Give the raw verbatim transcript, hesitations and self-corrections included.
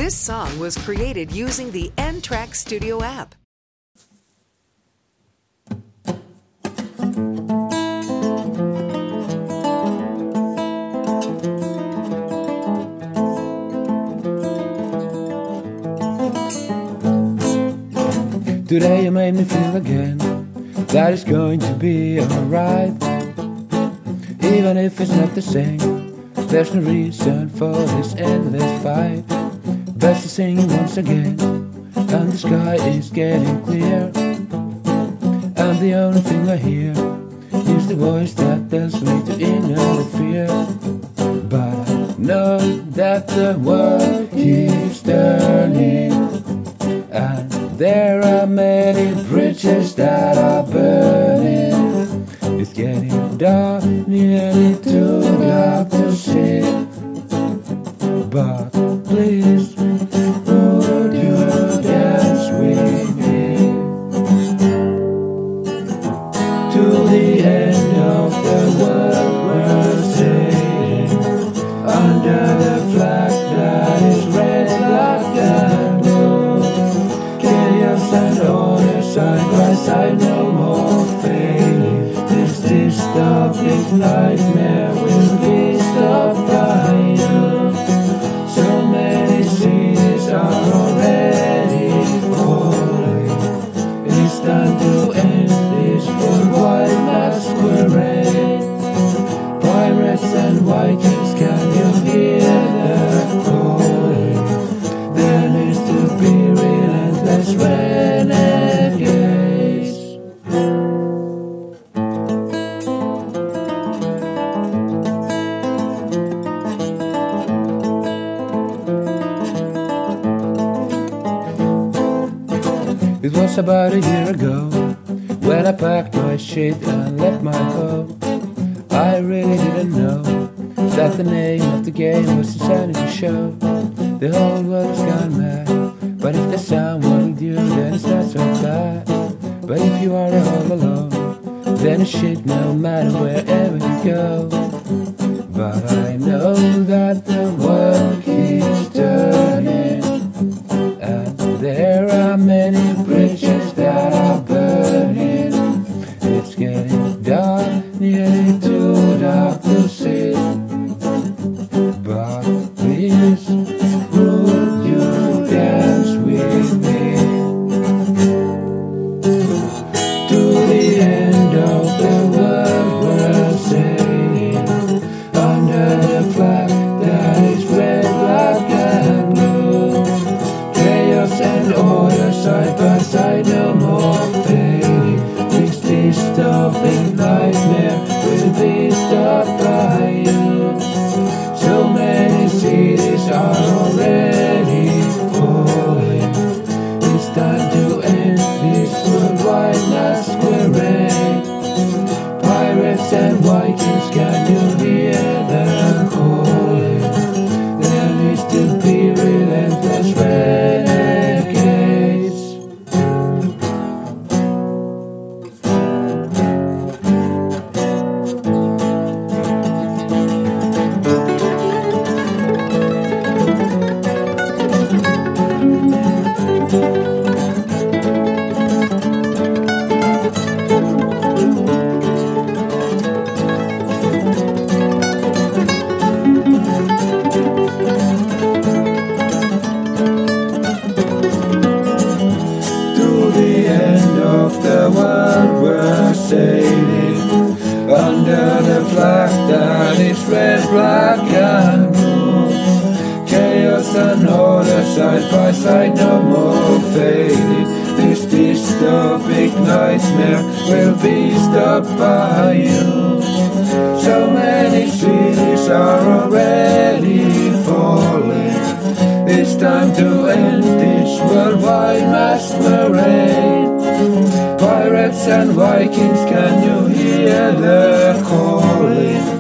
This song was created using the N-Track Studio app. Today you made me feel again that it's going to be alright. Even if it's not the same, there's no reason for this endless fight. Best to sing once again, and the sky is getting clear. And the only thing I hear is the voice that tells me to ignore the fear. But I know that the world keeps turning, and there are many bridges that are burning. It's getting dark, nearly too dark to see. But please, would you dance with me to the end of the world we're sailing, under the flag that is red, black and blue. Chaos and order side by side, no more failing. This dystopic nightmare will be stopped by you. So many cities are already falling. It's time to end this worldwide masquerade. Pirates and Vikings, can you hear the calling? There needs to be relentless renegades. It was about a year ago when I packed my shit and left my home. I really didn't know that the name of the game was Insanity Show. The whole world has gone mad, but if there's someone with you, then it's not so bad. But if you are all alone, then it's shit no matter wherever you go. But I know that the world keeps turning, and there are many bridges that are burning. It's getting dark, nearly too dark to see. But please, would you dance with me to the end of the world we're sailing, under the flag that is red, black and blue. Chaos and order side by side, no more failing. This dystopic nightmare will be stopped by you. So many cities are already falling. It's time to end this worldwide masquerade. Pirates and Vikings, can you hear the calling? There needs to be relentless renegades. The world we're sailing, under the flag that is red, black and blue. Chaos and order side by side, no more failing. This dystopic nightmare will be stopped by you. So many cities are already falling. It's time to end this worldwide masquerade. Pirates and Vikings, can you hear the calling?